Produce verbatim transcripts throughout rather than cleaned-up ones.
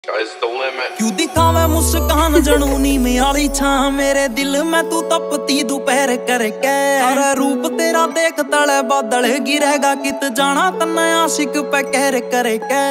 क्यों दिखावे मुस्कान जनूनी में आली छां मेरे दिल में तू तपती दोपहर करके। अरे रूप तेरा देख तले बादल गिरेगा कित जाना तन्ने आशिक पे कहर करके।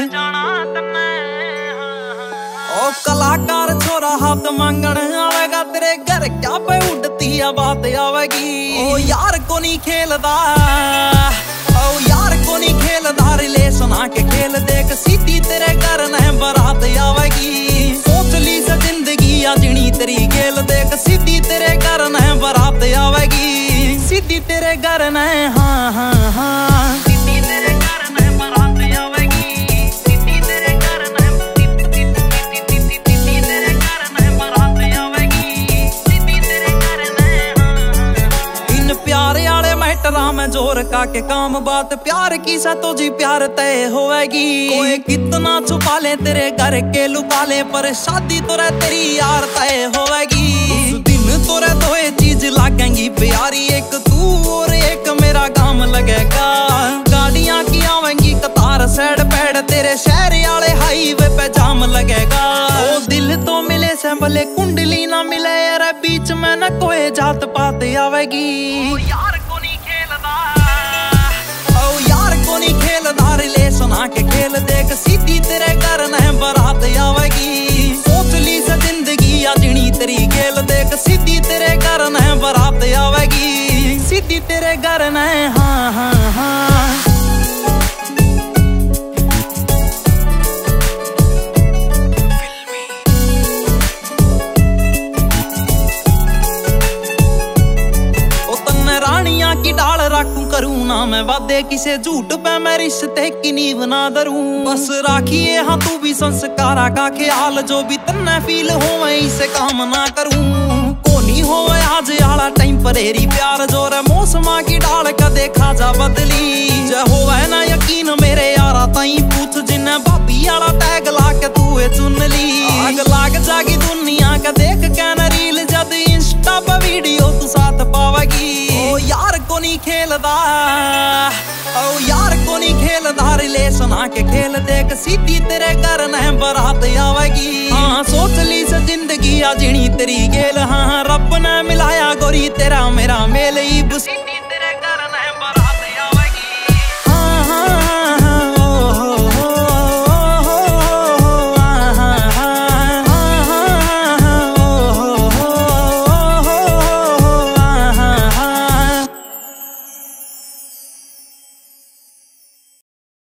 ओ कलाकार छोरा हाथ मांगण आवेगा तेरे घर क्या पे उड़ती बात आवेगी। ओ यार को नहीं खेलदा ओ यार को नहीं खेलदा रिलेशन आके खेल देख सीधी तेरे घर न बारात आवेगी। सोच ली से जिंदगी आजनी तेरी गेल देख सीधी तेरे घर न बारात आवेगी। सीधी तेरे घर न हाँ हाँ हाँ सीधी तेरे घर न बारात आवेगी। सीधी तेरे घर न सीधी तेरे घर न बारात आवेगी। सीधी तेरे घर न इन प्यारे वाले मैटरा में जोर का के काम बात प्यार की सा तो जी प्यार तय होएगी। कोई कितना छुपा ले तेरे घर के लुका ले पर शादी तो रे तेरी यार तय होएगी। उस दिन तो रे दो चीज लागेंगी प्यारी एक तू और एक मेरा काम लगेगा। गाड़ियां की आवेंगी कतार सैड पैड तेरे शहर वाले हाईवे पे जाम लगेगा। ओ दिल तो मिले से भले कुंडली ना मिले यार बीच में न कोई जात पात आवेगी। ओ यार को नहीं खेलदा ओ यार को नहीं खेलदा रिलेशन आके खेल देख सीधी तेरे घर न बारात आवेगी। सोच ली से जिंदगी आजनी तेरी गेल देख सीधी तेरे घर न बारात आवेगी। सीधी तेरे घर न हाँ हाँ हाँ की डाल राखूं करूं ना मैं वादे किसे झूठ पे मैं रिश्ते की नींव ना धरूं। बस राखिए हाँ तू भी संस्कारा का ख्याल जो भी तन्ने फील हो मैं इसे काम ना करूं। कोनी हो आज आला टेम्परेरी प्यार जो रे मौसमा की डाल का देखा जा बदली। जे हो ना यकीन मेरे यारा ताई पूछ जिन्हें भाभी आला टैग ला के तू चुन ली। आग लाग जागी दुनिया का देख के न रील जद इंस्टा पे वीडियो तू साथ पावेगी। ओ यार को नहीं खेलदा ओ यार को नहीं खेलदा रिलेशन आके खेल देख सीधी तेरे घर न बारात आवेगी। हाँ सोच ली से जिंदगी आजनी तेरी गेल हाँ रब ने मिलाया गोरी तेरा मेरा मेल ही।